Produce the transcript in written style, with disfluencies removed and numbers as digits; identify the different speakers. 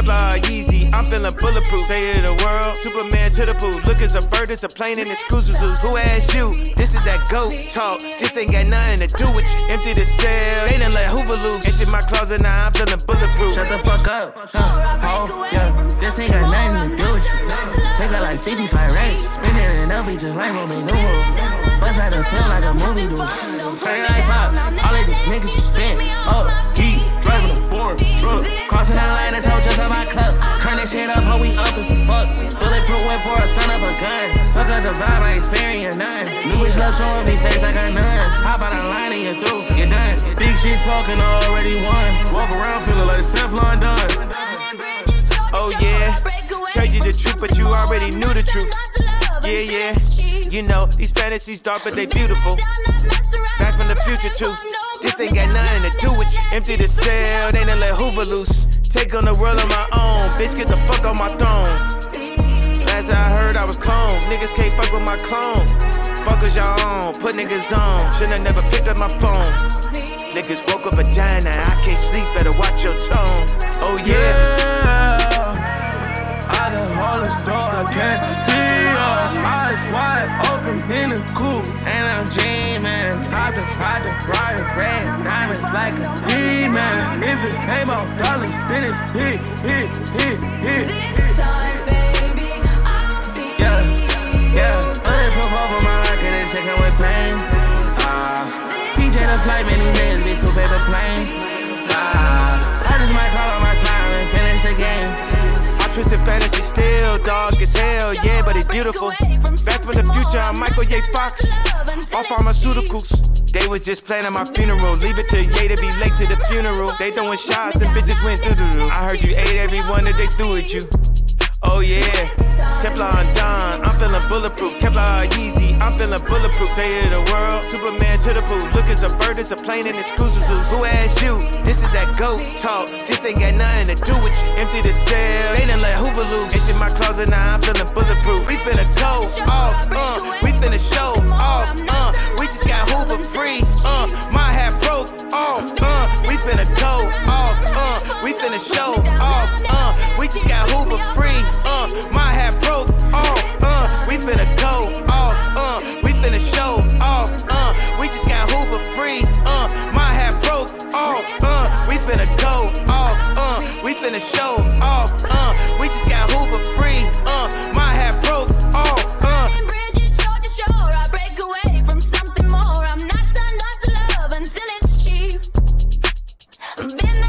Speaker 1: Kevlar, Yeezy, I'm feeling bulletproof. Say to the world, Superman to the pool. Look, it's a bird, it's a plane, and it's cruisers. Who asked you? This is that goat talk. This ain't got nothing to do with you. Empty the cell, they done let Hoover loose. Empty my closet, now I'm feeling bulletproof.
Speaker 2: Shut the fuck up, ho, yeah. This ain't got nothing to do with you. Take her like 55 racks, spin it in LV just like Roman numeral. Bust out the film like a movie do. Turn your life up, all of these niggas is spent. Up, geek, driving a foreign truck. Crossing the line, that's how just on my cup. Turn this shit up, how we up as the fuck. Bulletproof whip for a son of a gun. Fuck up the vibe, I experience none. New bitch love showing me face like I none. Hop out the line and you're through, you're done. Big shit talking, I already won. Walk around feeling like Teflon done.
Speaker 1: Oh yeah, tell you the truth, but you already knew the truth. Yeah, yeah, you know, these fantasies dark, but they beautiful. Back from the future too. This ain't got nothing to do with you. Empty the cell, they done let Hoover loose. Take on the world on my own, bitch, get the fuck on my throne. Last I heard I was cloned, niggas can't fuck with my clone. Fuckers y'all on, put niggas on, should've never picked up my phone. Niggas woke up vagina, I can't sleep, better watch your tone. Oh yeah.
Speaker 2: I can hold this door, I can't see her. Eyes wide open in the coupe, and I'm dreaming. Hop the ride, red diamonds like a demon. If it came out dollars, then it's hit. Yeah, bulletproof over my rocket and shit come with pain. PJ the flight, many niggas be too paper plane. I just might call on my slime and finish the game.
Speaker 1: Twisted fantasy still, dog as hell, yeah, but it's beautiful. Back from the future, I'm Michael J. Fox. All pharmaceuticals. They was just planning my funeral. Leave it to Ye to be late to the funeral. They throwing shots and bitches went doo-doo-doo. I heard you ate every one that they threw at you. Oh yeah, Kevlar Don, I'm feeling bulletproof. Kevlar Yeezy, I'm feeling bulletproof. Say to the world, Superman to the pool. Look, it's a bird, it's a plane, and it's cruisers. Who asked you? This is that goat talk. This ain't got nothing to do with you. Empty the cell, they done let Hoover loose. Empty my closet, now I'm feeling bulletproof. We finna go off, we finna show off, we just got Hoover free, my hat broke off, we finna go off, we finna show off, we just got Hoover free. My hat broke off, we finna go off, we finna show off, we just got Hoover free, my hat broke off, we finna go off, we finna show off, we just got Hoover free, my hat broke off,
Speaker 3: Bridges shore to shore, I break away from something more. I'm not turned on to love until it's cheap. Been